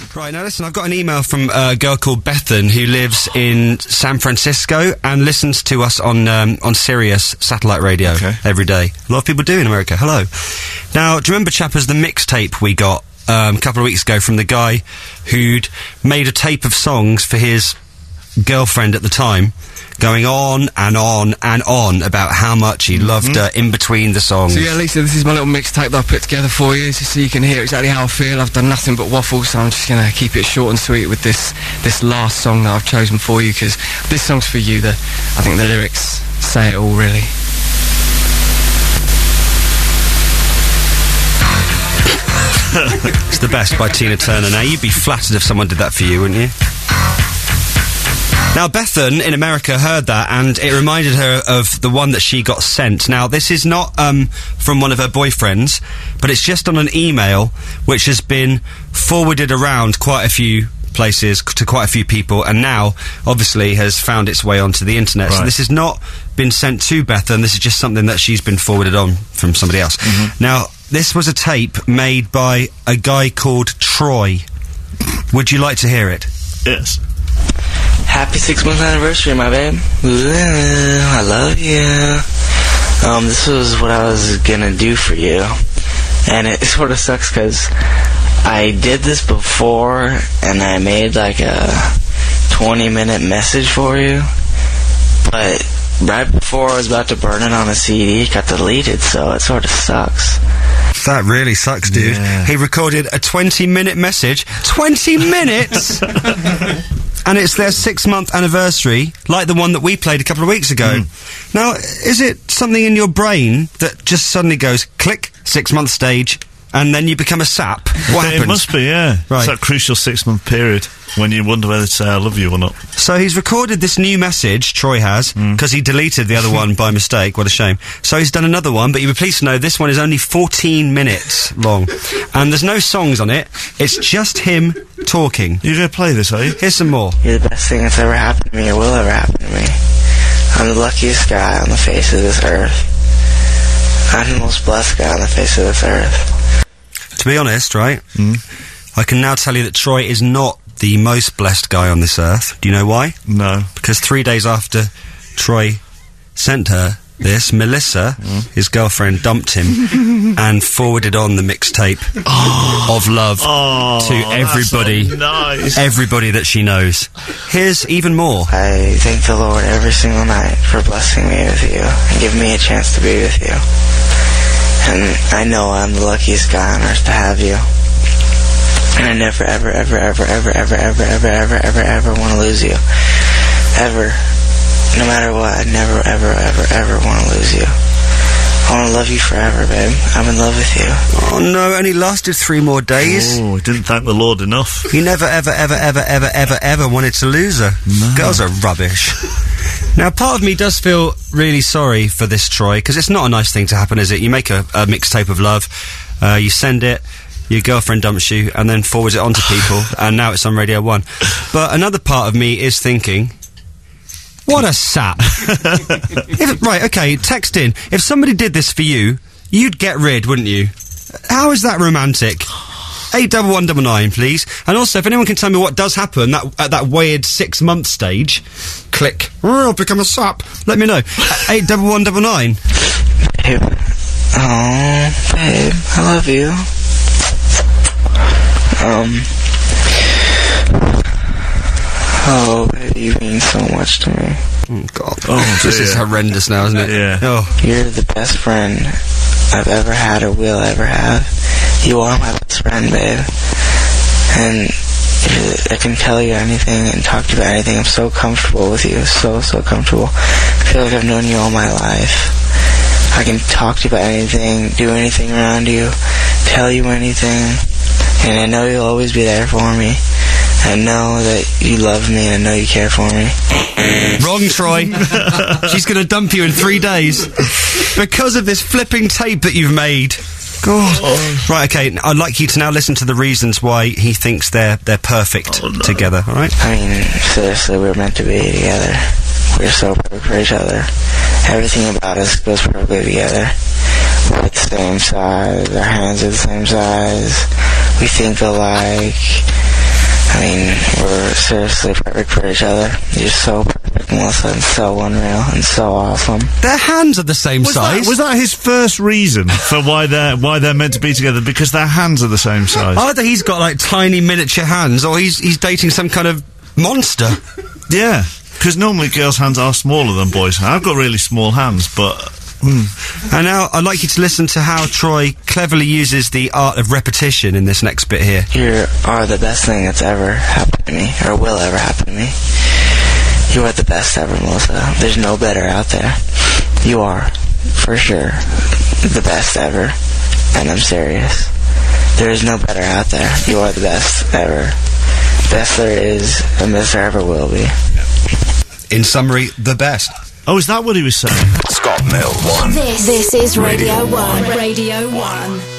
Right, now listen, I've got an email from a girl called Bethan who lives in San Francisco and listens to us on Sirius satellite radio every day. A lot of people do in America. Hello. Now, do you remember, chappers, the mixtape we got a couple of weeks ago from the guy who'd made a tape of songs for his girlfriend at the time, going on and on and on about how much he loved her in between the songs. So yeah, Lisa, this is my little mixtape that I put together for you, just so you can hear exactly how I feel. I've done nothing but waffle, so I'm just gonna keep it short and sweet with this last song that I've chosen for you, because this song's for you. I think the lyrics say it all, really. It's the Best by Tina Turner. Now, you'd be flattered if someone did that for you, wouldn't you? Now, Bethan in America heard that, and it reminded her of the one that she got sent. Now, this is not from one of her boyfriends, but it's just on an email which has been forwarded around quite a few places to quite a few people, and now, obviously, has found its way onto the internet. Right. So this has not been sent to Bethan, this is just something that she's been forwarded on from somebody else. Now, this was a tape made by a guy called Troy. Would you like to hear it? Yes. Happy 6-month anniversary, my babe. Ooh, I love you. This was what I was gonna do for you. And it sort of sucks because I did this before and I made like a 20-minute message for you. But right before I was about to burn it on a CD, it got deleted, so it sort of sucks. That really sucks, dude. Yeah. He recorded a 20-minute message. 20 minutes?! And it's their 6-month anniversary, like the one that we played a couple of weeks ago. Now, is it something in your brain that just suddenly goes, click, 6-month stage, and then you become a sap? What happens? It must be, yeah. Right. It's that crucial 6-month period when you wonder whether to say I love you or not. So he's recorded this new message, Troy has, because he deleted the other one by mistake. What a shame. So he's done another one, but you'll be pleased to know this one is only 14 minutes long. And there's no songs on it. It's just him talking. You're going to play this, are you? Here's some more. You're the best thing that's ever happened to me or will ever happen to me. I'm the luckiest guy on the face of this earth. I'm the most blessed guy on the face of this earth. To be honest, right, I can now tell you that Troy is not the most blessed guy on this earth. Do you know why? No. Because 3 days after Troy sent her this, Melissa, his girlfriend, dumped him and forwarded on the mixtape of love to everybody, so nice. Everybody that she knows. Here's even more. I thank the Lord every single night for blessing me with you and giving me a chance to be with you. And I know I'm the luckiest guy on earth to have you. And I never, ever, ever, ever, ever, ever, ever, ever, ever, ever, ever want to lose you. Ever. No matter what, I never, ever, ever, ever want to lose you. I want to love you forever, babe. I'm in love with you. Oh no, it only lasted 3 more days. Oh, he didn't thank the Lord enough. He never, ever, ever, ever, ever, ever, ever wanted to lose her. No. Girls are rubbish. Now, part of me does feel really sorry for this, Troy, because it's not a nice thing to happen, is it? You make a mixtape of love, you send it, your girlfriend dumps you, and then forwards it on to people, and now it's on Radio 1. But another part of me is thinking, what a sap. Right, okay, text in. If somebody did this for you, you'd get rid, wouldn't you? How is that romantic? 81199, please. And also, if anyone can tell me what does happen at that weird 6-month stage, click. Oh, I'll become a sap. Let me know. 81199. Babe. Oh, babe, I love you. Oh, babe, you mean so much to me. Oh, God. Oh, this is horrendous now, isn't it? Yeah. Oh. You're the best friend I've ever had or will ever have. You are my best friend, babe. And I can tell you anything and talk to you about anything. I'm so comfortable with you. So comfortable. I feel like I've known you all my life. I can talk to you about anything, do anything around you, tell you anything. And I know you'll always be there for me. I know that you love me and I know you care for me. Wrong, Troy. She's going to dump you in 3 days. Because of this flipping tape that you've made. God. Oh. Right, okay, I'd like you to now listen to the reasons why he thinks they're perfect together, alright? I mean, seriously, we're meant to be together. We're so perfect for each other. Everything about us goes perfectly together. We're the same size, our hands are the same size, we think alike. mean, we're seriously perfect for each other. You're so perfect, Melissa, and so unreal, and so awesome. Their hands are the same size. Was that his first reason for why they're meant to be together? Because their hands are the same size. Either he's got, like, tiny miniature hands, or he's dating some kind of monster. Yeah, because normally girls' hands are smaller than boys' hands. I've got really small hands, but... And now I'd like you to listen to how Troy cleverly uses the art of repetition in this next bit here. You are the best thing that's ever happened to me, or will ever happen to me. You are the best ever, Melissa. There's no better out there. You are, for sure, the best ever. And I'm serious. There is no better out there. You are the best ever. Best there is, and best there ever will be. In summary, the best. Oh, is that what he was saying? Scott Mills. This is Radio 1. Radio 1.